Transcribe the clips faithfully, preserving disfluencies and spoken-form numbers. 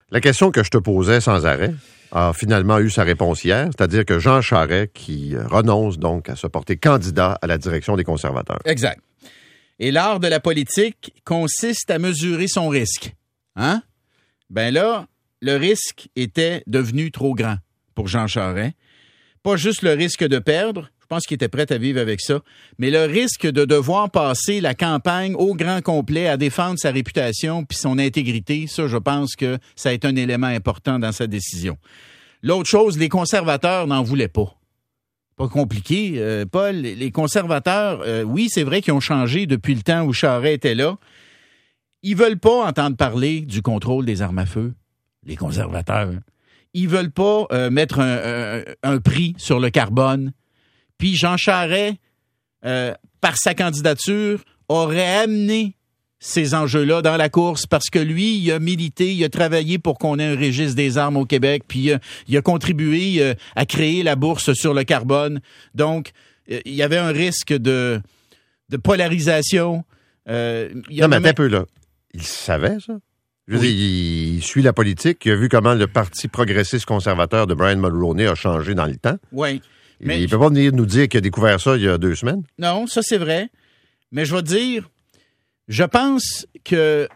La question que je te posais sans arrêt a finalement eu sa réponse hier, c'est-à-dire que Jean Charest qui renonce donc à se porter candidat à la direction des conservateurs. Exact. Et l'art de la politique consiste à mesurer son risque. Hein? Ben là, le risque était devenu trop grand pour Jean Charest. Pas juste le risque de perdre, je pense qu'il était prêt à vivre avec ça, mais le risque de devoir passer la campagne au grand complet à défendre sa réputation puis son intégrité. Ça, je pense que ça a été un élément important dans sa décision. L'autre chose, les conservateurs n'en voulaient pas. Pas compliqué, euh, Paul. Les conservateurs, euh, oui, c'est vrai qu'ils ont changé depuis le temps où Charest était là. Ils veulent pas entendre parler du contrôle des armes à feu, les conservateurs. Ils veulent pas euh, mettre un, un, un prix sur le carbone. Puis Jean Charest, euh, par sa candidature, aurait amené ces enjeux-là dans la course parce que lui, il a milité, il a travaillé pour qu'on ait un registre des armes au Québec, puis euh, il a contribué euh, à créer la bourse sur le carbone. Donc, euh, il y avait un risque de, de polarisation. Euh, il y non, mais avait... attends un peu, là. Il savait, ça? Je veux Oui. dire, il, il suit la politique, il a vu comment le Parti progressiste conservateur de Brian Mulroney a changé dans le temps. Oui. Mais il ne peut pas venir nous dire qu'il a découvert ça il y a deux semaines. Non, ça c'est vrai. Mais je vais te dire, je pense que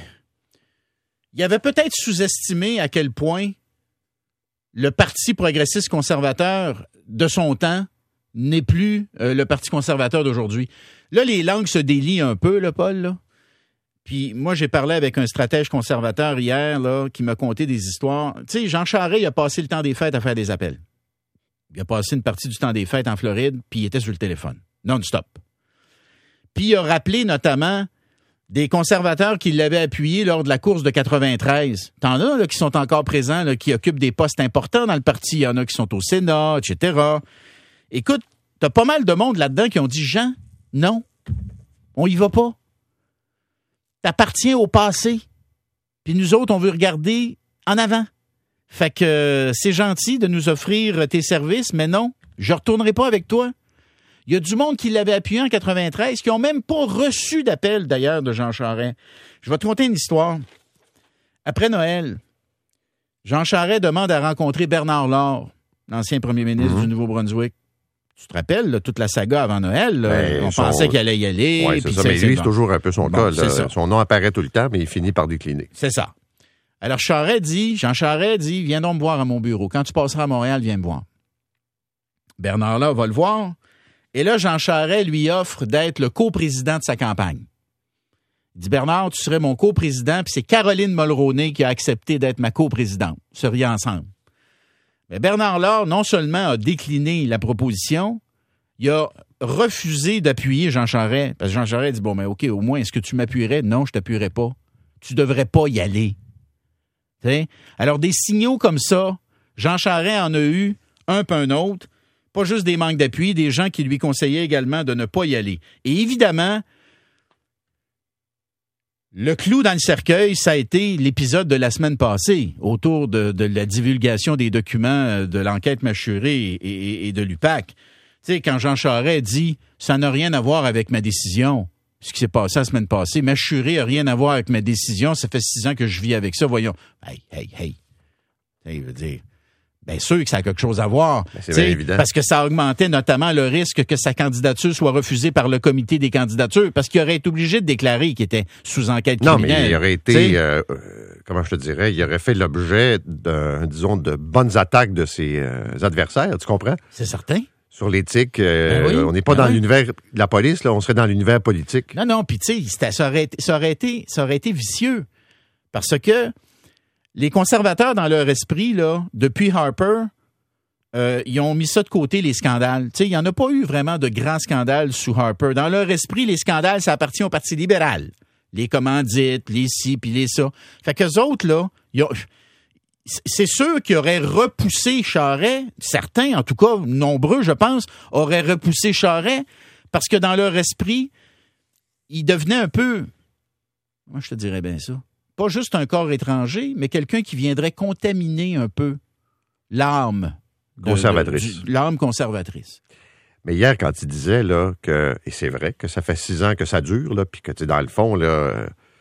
il avait peut-être sous-estimé à quel point le Parti progressiste conservateur de son temps n'est plus euh, le Parti conservateur d'aujourd'hui. Là, les langues se délient un peu, là, Paul, là. Puis moi, j'ai parlé avec un stratège conservateur hier là, qui m'a conté des histoires. Tu sais, Jean Charest, il a passé le temps des fêtes à faire des appels. Il a passé une partie du temps des fêtes en Floride, puis il était sur le téléphone, non-stop. Puis il a rappelé notamment des conservateurs qui l'avaient appuyé lors de la course de quatre-vingt-treize. T'en as là, qui sont encore présents, là, qui occupent des postes importants dans le parti. Il y en a qui sont au Sénat, et cetera. Écoute, t'as pas mal de monde là-dedans qui ont dit « Jean, non, on y va pas. T'appartiens au passé. Puis nous autres, on veut regarder en avant. Fait que euh, c'est gentil de nous offrir tes services, mais non, je retournerai pas avec toi. » Il y a du monde qui l'avait appuyé en quatre-vingt-treize, qui n'ont même pas reçu d'appel, d'ailleurs, de Jean Charest. Je vais te conter une histoire. Après Noël, Jean Charest demande à rencontrer Bernard Laure, l'ancien premier ministre mm-hmm. du Nouveau-Brunswick. Tu te rappelles, là, toute la saga avant Noël, là, ben, on son... pensait qu'il allait y aller. Oui, c'est ça, mais lui, c'est toujours un peu son bon, cas. Là. Son nom apparaît tout le temps, mais il finit par décliner. C'est ça. Alors, Charest dit, Jean Charest dit, viens donc me voir à mon bureau. Quand tu passeras à Montréal, viens me voir. Bernard Laure va le voir. Et là, Jean Charest lui offre d'être le coprésident de sa campagne. Il dit, Bernard, tu serais mon coprésident, puis c'est Caroline Mulroney qui a accepté d'être ma coprésidente. Vous seriez ensemble. Mais Bernard Laure, non seulement a décliné la proposition, il a refusé d'appuyer Jean Charest. Parce que Jean Charest dit, bon, mais OK, au moins, est-ce que tu m'appuierais? Non, je t'appuierais pas. Tu devrais pas y aller. T'sais? Alors, des signaux comme ça, Jean Charest en a eu un peu un autre. Pas juste des manques d'appui, des gens qui lui conseillaient également de ne pas y aller. Et évidemment, le clou dans le cercueil, ça a été l'épisode de la semaine passée, autour de, de la divulgation des documents de l'enquête mâchurée et, et, et de l'U P A C. Tu sais, quand Jean Charest dit « ça n'a rien à voir avec ma décision », ce qui s'est passé la semaine passée, mâchurée n'a rien à voir avec ma décision, ça fait six ans que je vis avec ça, voyons. Hey, hey, hey. Il veut dire... Bien sûr que ça a quelque chose à voir. Ben, c'est bien évident. Parce que ça augmentait notamment le risque que sa candidature soit refusée par le comité des candidatures, parce qu'il aurait été obligé de déclarer qu'il était sous enquête criminelle. Non, mais il aurait été, euh, comment je te dirais, il aurait fait l'objet, de, disons, de bonnes attaques de ses euh, adversaires, tu comprends? C'est certain. Sur l'éthique, euh, ben oui, on n'est pas ben dans oui. l'univers de la police, là, on serait dans l'univers politique. Non, non, puis tu sais, ça aurait, ça aurait été, ça aurait été vicieux, parce que les conservateurs, dans leur esprit, là, depuis Harper, euh, ils ont mis ça de côté, les scandales. Tu sais, il n'y en a pas eu vraiment de grands scandales sous Harper. Dans leur esprit, les scandales, ça appartient au Parti libéral. Les commandites, les ci, puis les ça. Fait qu'eux autres, là, ils ont... c'est sûr qu'ils auraient repoussé Charest, certains, en tout cas, nombreux, je pense, auraient repoussé Charest, parce que dans leur esprit, ils devenaient un peu... Moi, je te dirais bien ça. Pas juste un corps étranger, mais quelqu'un qui viendrait contaminer un peu l'âme de, conservatrice. De, du, l'âme conservatrice. Mais hier, quand il disait là que, et c'est vrai que ça fait six ans que ça dure, là, puis que tu sais, dans le fond, là,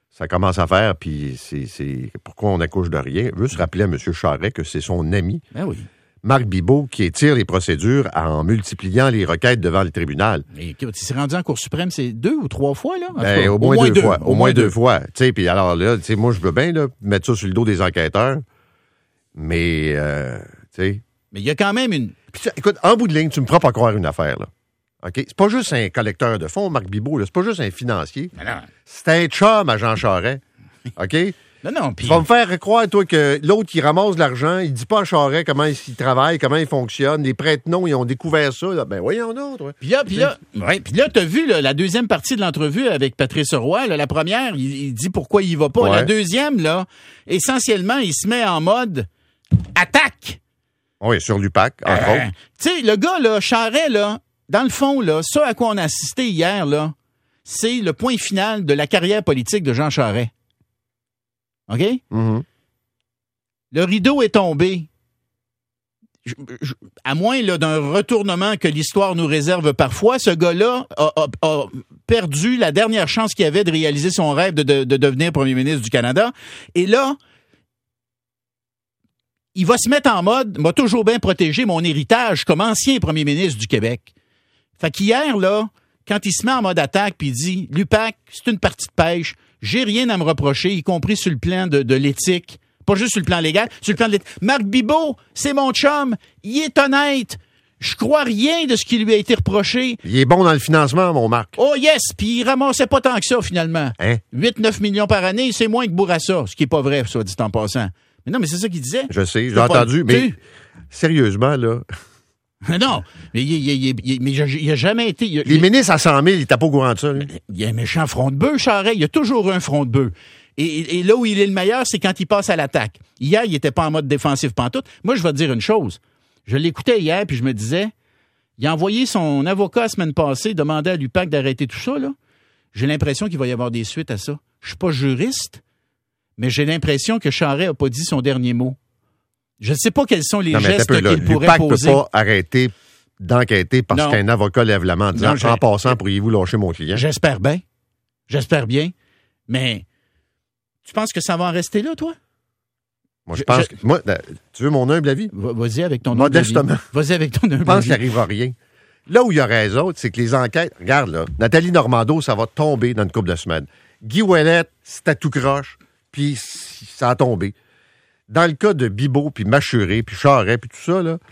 ça commence à faire, puis c'est, c'est pourquoi on accouche de rien. Je veux se rappeler à M. Charest que c'est son ami, ben oui. Marc Bibeau, qui étire les procédures en multipliant les requêtes devant le tribunal. Et il s'est rendu en Cour suprême, c'est deux ou trois fois, là? Ben, au, moins au moins deux, deux fois. Au, au moins deux, deux fois. Tu sais, puis alors là, tu sais, moi, je veux bien là, mettre ça sur le dos des enquêteurs, mais, euh, tu sais... Mais il y a quand même une... Puis, écoute, en bout de ligne, tu me feras pas croire une affaire, là. OK? C'est pas juste un collecteur de fonds, Marc Bibeau, là. C'est pas juste un financier. C'est un chum à Jean Charest. OK? Non, non, puis... Tu vas me faire croire, toi, que l'autre, qui ramasse de l'argent, il dit pas à Charest comment il travaille, comment il fonctionne. Les prête-noms, ils ont découvert ça. Là. Ben, voyons donc, toi. Puis là, puis là, ouais, puis là, t'as vu là, la deuxième partie de l'entrevue avec Patrice Roy. Là, la première, il, il dit pourquoi il y va pas. Ouais. La deuxième, là, essentiellement, il se met en mode attaque. Oui, sur l'U P A C, entre euh, autres. Tu sais, le gars, là, Charest, là, dans le fond, là, ça à quoi on a assisté hier, là, c'est le point final de la carrière politique de Jean Charest. OK? Mm-hmm. Le rideau est tombé. Je, je, à moins là, d'un retournement que l'histoire nous réserve parfois, ce gars-là a, a, a perdu la dernière chance qu'il avait de réaliser son rêve de, de, de devenir premier ministre du Canada. Et là, il va se mettre en mode « m'a toujours bien protégé mon héritage comme ancien premier ministre du Québec ». Fait qu'hier, là, quand il se met en mode attaque puis il dit « l'U P A C, c'est une partie de pêche, j'ai rien à me reprocher, y compris sur le plan de, de l'éthique. Pas juste sur le plan légal, sur le plan de l'éthique. Marc Bibeau, c'est mon chum, il est honnête. Je crois rien de ce qui lui a été reproché. Il est bon dans le financement, mon Marc. Oh yes, puis il ramassait pas tant que ça, finalement. Hein? huit neuf millions par année, c'est moins que Bourassa, ce qui est pas vrai, soit dit en passant. Mais non, mais c'est ça qu'il disait. Je sais, j'ai entendu, pas... mais sérieusement, là... Non, mais il, il, il, il, mais il a jamais été... Il, Les il, ministres à cent mille, il était pas au courant de ça. Lui. Il y a un méchant front de bœuf, Charest. Il y a toujours un front de bœuf. Et, et, et là où il est le meilleur, c'est quand il passe à l'attaque. Hier, il était pas en mode défensif pantoute. Moi, je vais te dire une chose. Je l'écoutais hier, puis je me disais, il a envoyé son avocat la semaine passée, demander à l'U P A C d'arrêter tout ça, là. J'ai l'impression qu'il va y avoir des suites à ça. Je suis pas juriste, mais j'ai l'impression que Charest a pas dit son dernier mot. Je ne sais pas quels sont les non, gestes peu, là, qu'il pourrait poser. L'U P A C ne peut pas arrêter d'enquêter parce non. qu'un avocat lève la main en disant non, « En passant, pourriez-vous lâcher mon client? » J'espère bien. J'espère bien. Mais tu penses que ça va en rester là, toi? Moi, je, je pense je... que... Moi, tu veux mon humble avis? Vas-y avec ton humble avis. Modestement. Vas-y avec ton humble avis. Je pense qu'il n'arrivera rien. Là où il y a raison, c'est que les enquêtes... Regarde, là, Nathalie Normando, ça va tomber dans une couple de semaines. Guy Ouellette, c'était tout croche, puis ça a tombé. Dans le cas de Bibeau, puis Machuré, puis Charest, puis tout ça, là,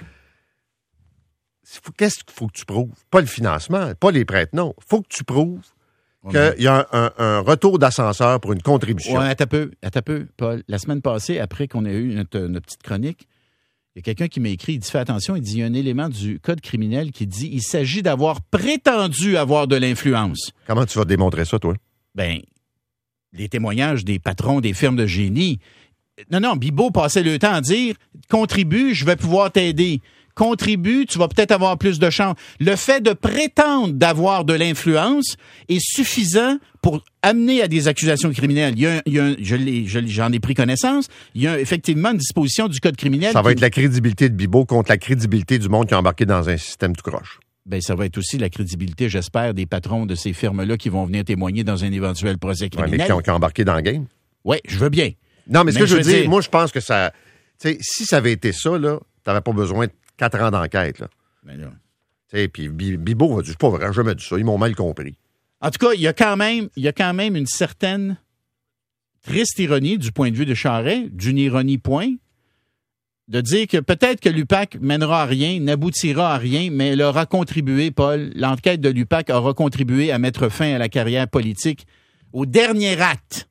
qu'est-ce qu'il faut que tu prouves? Pas le financement, pas les prêts, non. Il faut que tu prouves qu'il y a un, un, un retour d'ascenseur pour une contribution. Oui, attends un peu, attends un peu, Paul. La semaine passée, après qu'on ait eu notre, notre petite chronique, il y a quelqu'un qui m'a écrit, il dit « Fais attention, il dit il y a un élément du code criminel qui dit il s'agit d'avoir prétendu avoir de l'influence. » Comment tu vas démontrer ça, toi? Ben, les témoignages des patrons des firmes de génie. Non, non, Bibeau passait le temps à dire « Contribue, je vais pouvoir t'aider. » Contribue, tu vas peut-être avoir plus de chance. Le fait de prétendre d'avoir de l'influence est suffisant pour amener à des accusations criminelles. Il y a, un, il y a un, je l'ai, je, j'en ai pris connaissance. Il y a effectivement une disposition du code criminel. Ça va qui... être la crédibilité de Bibeau contre la crédibilité du monde qui a embarqué dans un système tout croche. Ben, ça va être aussi la crédibilité, j'espère, des patrons de ces firmes-là qui vont venir témoigner dans un éventuel procès criminel. Ouais, mais qui ont, qui ont embarqué dans le game. Oui, je veux bien. Non, mais ce mais que je veux dire, dire, moi, je pense que ça... Tu sais, si ça avait été ça, là, t'avais pas besoin de quatre ans d'enquête, là. Mais là. Tu sais, puis Bibeau a dit, c'est pas vrai, j'ai jamais dit ça, ils m'ont mal compris. En tout cas, il y a quand même, il y a quand même une certaine triste ironie du point de vue de Charest, d'une ironie point, de dire que peut-être que l'U P A C mènera à rien, n'aboutira à rien, mais elle aura contribué, Paul, l'enquête de l'U P A C aura contribué à mettre fin à la carrière politique, au dernier acte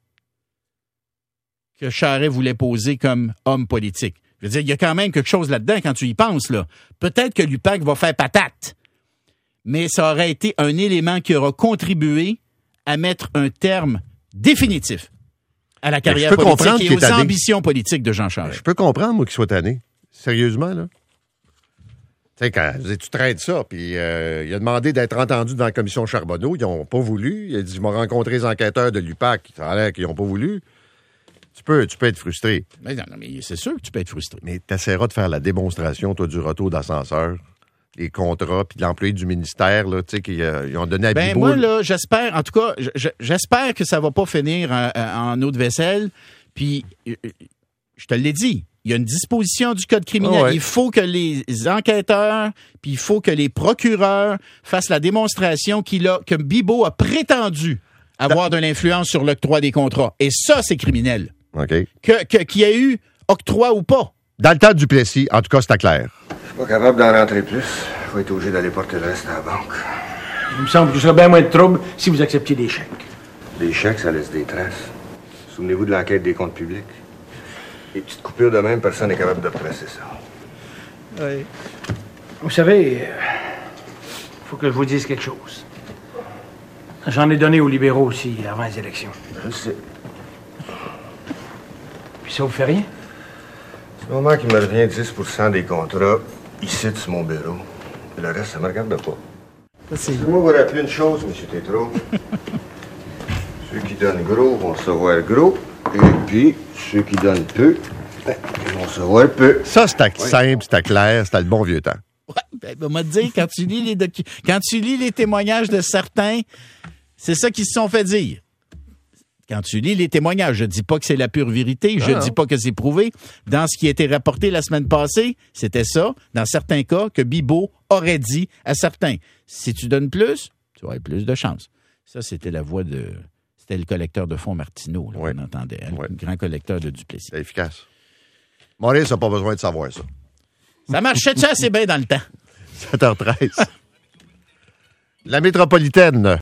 que Charest voulait poser comme homme politique. Je veux dire, il y a quand même quelque chose là-dedans quand tu y penses, là. Peut-être que l'U P A C va faire patate, mais ça aurait été un élément qui aura contribué à mettre un terme définitif à la carrière politique et aux ambitions politiques de Jean Charest. Je peux comprendre, moi, qu'il soit tanné. Sérieusement, là. Tu sais, quand tu traites ça, puis euh, il a demandé d'être entendu dans la commission Charbonneau, ils n'ont pas voulu. Il a dit, je vais rencontrer les enquêteurs de l'U P A C, ça a l'air qu'ils n'ont pas voulu. Tu peux, tu peux être frustré. Mais non, non, mais c'est sûr que tu peux être frustré. Mais tu essaieras de faire la démonstration, toi, du retour d'ascenseur les contrats, puis l'employé du ministère, là, tu sais, qu'ils euh, ils ont donné à Ben Bibeau. moi, là, j'espère, en tout cas, je- je- j'espère que ça va pas finir en, en eau de vaisselle. Puis, euh, je te l'ai dit, il y a une disposition du Code criminel. Ah ouais. Il faut que les enquêteurs, puis il faut que les procureurs fassent la démonstration qu'il a, que Bibeau a prétendu avoir de l'influence sur l'octroi des contrats. Et ça, c'est criminel. OK. Que, que, qu'il y ait eu octroi ou pas. Dans le temps du Plessis, en tout cas, c'était clair. Je suis pas capable d'en rentrer plus. Faut être obligé d'aller porter le reste à la banque. Il me semble que ce serait bien moins de trouble si vous acceptiez des chèques. Des chèques, ça laisse des traces. Souvenez-vous de l'enquête des comptes publics. Les petites coupures de même, personne n'est capable de retracer ça. Oui. Vous savez, il faut que je vous dise quelque chose. J'en ai donné aux libéraux aussi avant les élections. Je sais. Puis ça vous fait rien? C'est le moment qu'il me revient dix pour cent des contrats ici sur mon bureau. Et le reste, ça me regarde pas. Moi, vous rappeler une chose, M. Tétrault. Ceux qui donnent gros vont recevoir gros. Et puis, ceux qui donnent peu, ben, ils vont recevoir peu. Ça, c'était simple, c'était clair, c'était le bon vieux temps. Ouais, ben, on m'a dit, quand tu lis les docu- quand tu lis les témoignages de certains, c'est ça qu'ils se sont fait dire. Quand tu lis les témoignages, je dis pas que c'est la pure vérité, je Ah, dis non. pas que c'est prouvé. Dans ce qui a été rapporté la semaine passée, c'était ça, dans certains cas, que Bibeau aurait dit à certains. Si tu donnes plus, tu vas avoir plus de chance. Ça, c'était la voix de... C'était le collecteur de fonds Martineau, là, Ouais. qu'on entendait, hein, Ouais. le grand collecteur de Duplessis. C'est efficace. Maurice n'a pas besoin de savoir ça. Ça marchait ça assez bien dans le temps. sept heures treize. La métropolitaine.